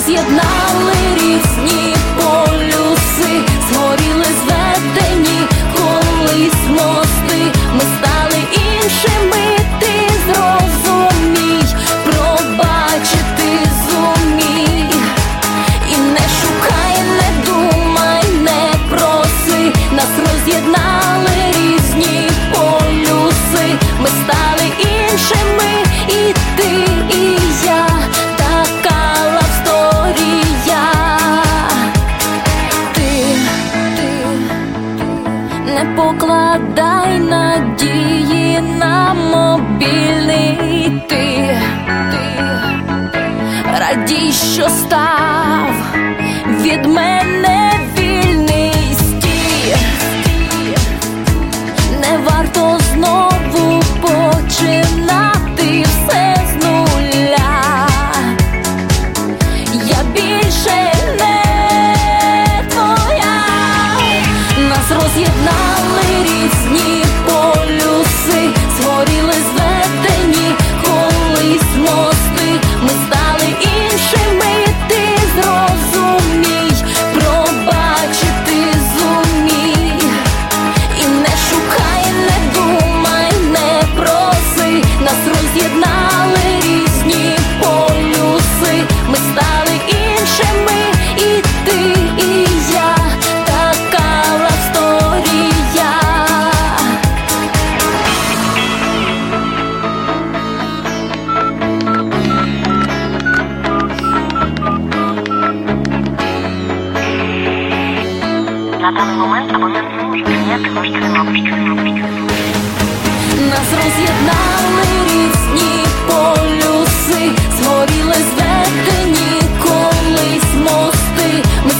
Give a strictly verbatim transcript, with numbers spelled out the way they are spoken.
роз'єднали різні полюси, згоріли зведені колись мости. Ми стали іншими, ти зрозумій, пробачити зумій. І не шукай, не думай, не проси, нас роз'єднали різні полюси. Ми стали іншими, і ти, і я, така лавсторія. Ти, ти, не покладай надії на мобільний. Ти, ти, радій, що став від мене вільний. Стій, не варто знову починати все з нуля. Я більше не твоя. Нас роз'єднали різні полюси, згоріли зведені колись мости. Ми стали іншими, ти зрозумій, пробачити зумій. І не шукай, не думай, не проси, нас роз'єднали різні полюси. Ми стали іншими, і ти, і я, така лавсторія. На даний момент абонент не може прийняти ваш дзвінок. Нас роз'єднали різні полюси, згоріли зведені колись мости. Ми